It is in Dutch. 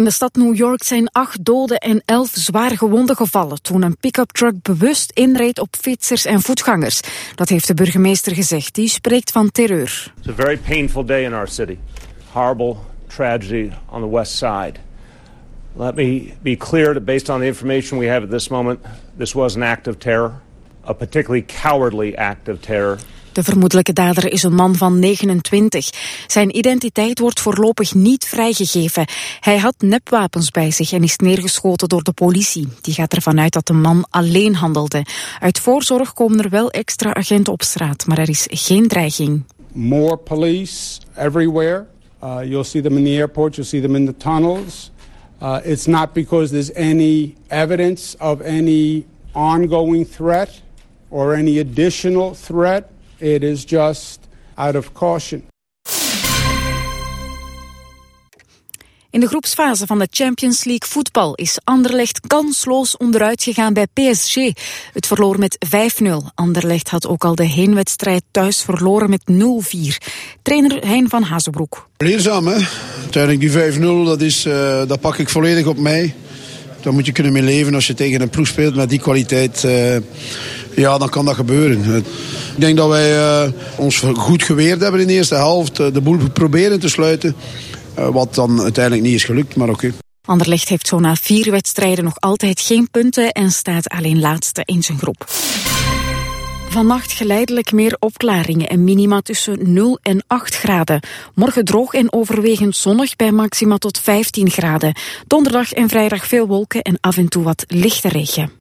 In de stad New York zijn 8 doden en 11 zwaar gewonden gevallen toen een pick-up truck bewust inreed op fietsers en voetgangers. Dat heeft de burgemeester gezegd. Die spreekt van terreur. It's a very painful day in our city. Horrible tragedy on the west side. Let me be clear that based on the information we have at this moment, this was an act of terror, a particularly cowardly act of terror. De vermoedelijke dader is een man van 29. Zijn identiteit wordt voorlopig niet vrijgegeven. Hij had nepwapens bij zich en is neergeschoten door de politie. Die gaat ervan uit dat de man alleen handelde. Uit voorzorg komen er wel extra agenten op straat, maar er is geen dreiging. More police everywhere. You'll see them in the airport, you'll see them in the tunnels. It's not because there's any evidence of any ongoing threat or any additional threat. It is just out of caution. In de groepsfase van de Champions League voetbal is Anderlecht kansloos onderuit gegaan bij PSG. Het verloor met 5-0. Anderlecht had ook al de heenwedstrijd thuis verloren met 0-4. Trainer Hein van Hazenbroek. Leerzaam, hè? Uiteindelijk die 5-0, dat pak ik volledig op mij. Daar moet je kunnen mee leven als je tegen een ploeg speelt met die kwaliteit. Ja, dan kan dat gebeuren. Ik denk dat wij ons goed geweerd hebben in de eerste helft. De boel proberen te sluiten. Wat dan uiteindelijk niet is gelukt, maar oké. Anderlecht heeft zo na 4 wedstrijden nog altijd geen punten en staat alleen laatste in zijn groep. Vannacht geleidelijk meer opklaringen en minima tussen 0 en 8 graden. Morgen droog en overwegend zonnig bij maxima tot 15 graden. Donderdag en vrijdag veel wolken en af en toe wat lichte regen.